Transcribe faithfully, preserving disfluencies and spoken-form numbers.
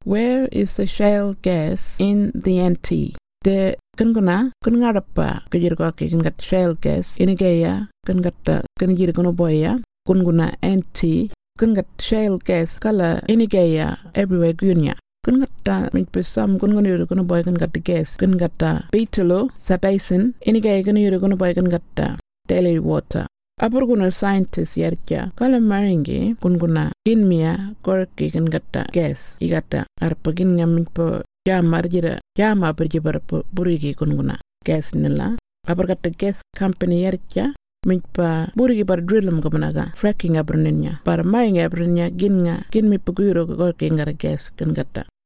Where is the shale gas in the N T? The kunguna kungarapa kujirko kin gat shale gas inigaya kun gat kun jirko boya kunguna N T kun gat shale gas kala inigaya everywhere gunya kun gat mit pesam kun kun yuro boy kun gat gas kun gat betulo sa basin inigaya kun yuro boy kun gat daily water. Aburguna scientists yarja kala maringi kunguna kinmia korki kan gata gas igata arpagin ngamin po jamar jira jama berjibar burigi kunguna gas nila aburgata gas company yarja min pa burigi bar drillum kamanaga fracking abrunnya par maing abrunnya ginga kinmi puguro korki ngara gas kan gata